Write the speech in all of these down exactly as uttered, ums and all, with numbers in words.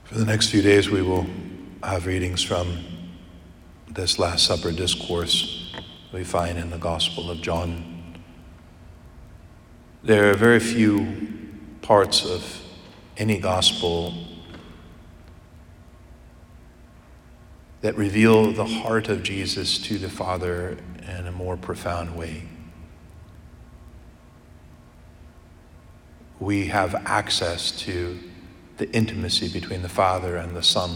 For the next few days, we will have readings from this Last Supper discourse we find in the Gospel of John. There are very few parts of any gospel that reveal the heart of Jesus to the Father in a more profound way. We have access to the intimacy between the Father and the Son.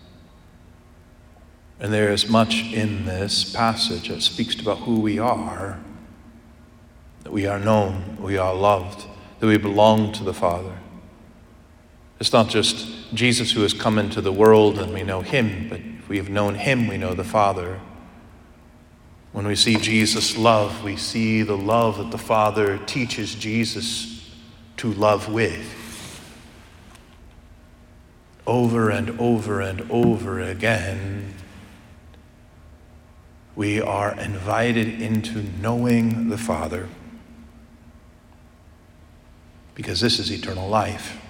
And there is much in this passage that speaks about who we are, that we are known, we are loved, that we belong to the Father. It's not just Jesus who has come into the world and we know him, but if we have known him, we know the Father. When we see Jesus' love, we see the love that the Father teaches Jesus to love with. Over and over and over again, we are invited into knowing the Father, because this is eternal life.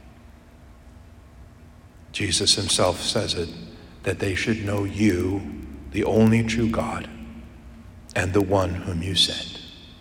Jesus himself says it, that they should know you, the only true God, and the one whom you sent.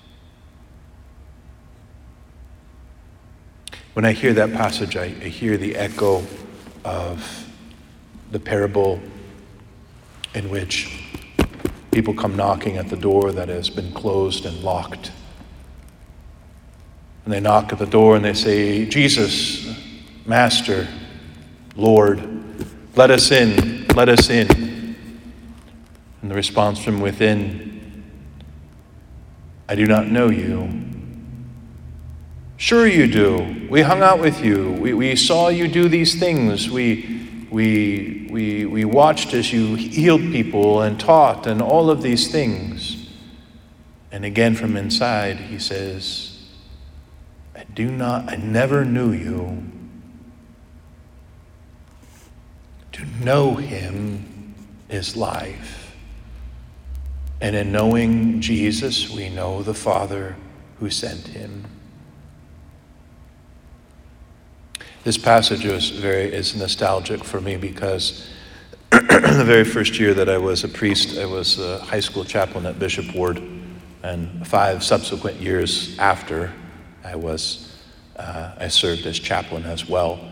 When I hear that passage, I, I hear the echo of the parable in which people come knocking at the door that has been closed and locked. And they knock at the door and they say, Jesus, Master, Lord, let us in, let us in. And the response from within, I do not know you. Sure you do. We hung out with you. We, we saw you do these things. We, we, we, we watched as you healed people and taught and all of these things. And again from inside, he says, I do not, I never knew you. To know him is life. And in knowing Jesus, we know the Father who sent him. This passage was very is nostalgic for me because the very first year that I was a priest, I was a high school chaplain at Bishop Ward, and five subsequent years after, I was uh, I served as chaplain as well.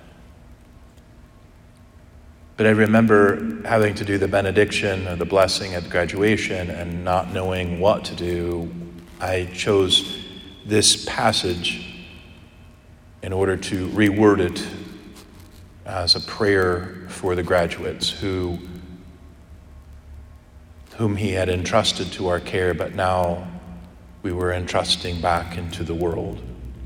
But I remember having to do the benediction or the blessing at graduation and not knowing what to do. I chose this passage in order to reword it as a prayer for the graduates who, whom he had entrusted to our care, but now we were entrusting back into the world.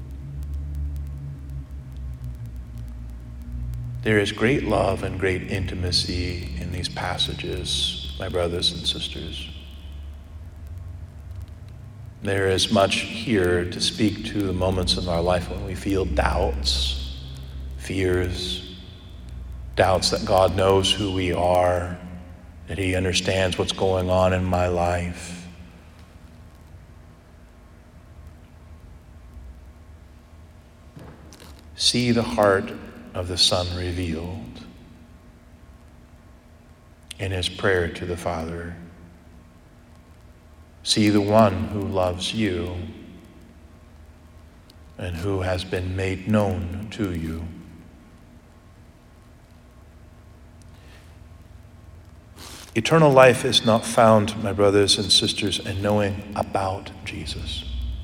There is great love and great intimacy in these passages, my brothers and sisters. There is much here to speak to the moments in our life when we feel doubts, fears, doubts that God knows who we are, that he understands what's going on in my life. See the heart of the Son revealed in his prayer to the Father. See the one who loves you and who has been made known to you. Eternal life is not found, my brothers and sisters, in knowing about Jesus.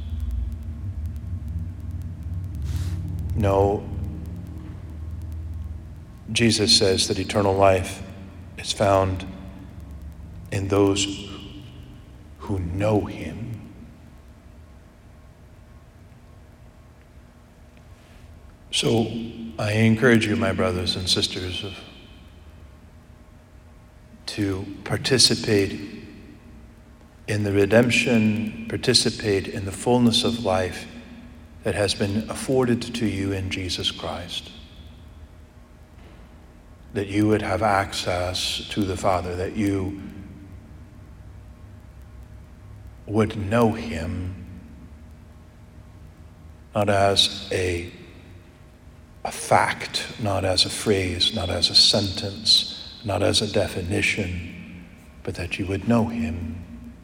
No, Jesus says that eternal life is found in those who know him. So I encourage you, my brothers and sisters, to participate in the redemption, participate in the fullness of life that has been afforded to you in Jesus Christ. That you would have access to the Father, that you would know him, not as a a fact, not as a phrase, not as a sentence, not as a definition, but that you would know him.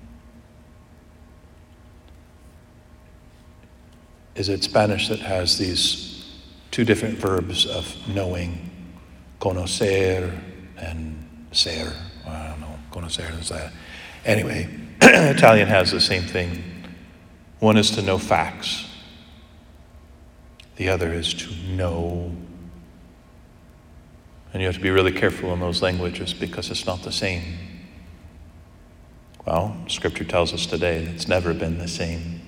Is it Spanish that has these two different verbs of knowing, conocer and ser? I don't know, conocer is that. Anyway, Italian has the same thing. One is to know facts. The other is to know. And you have to be really careful in those languages because it's not the same. Well, Scripture tells us today that it's never been the same.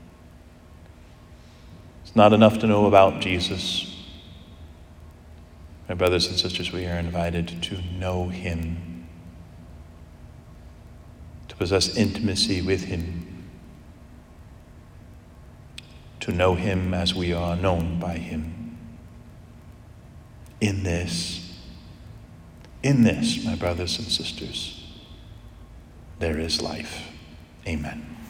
It's not enough to know about Jesus. My brothers and sisters, we are invited to know him, to possess intimacy with him, to know him as we are known by him. In this, in this, my brothers and sisters, there is life. Amen.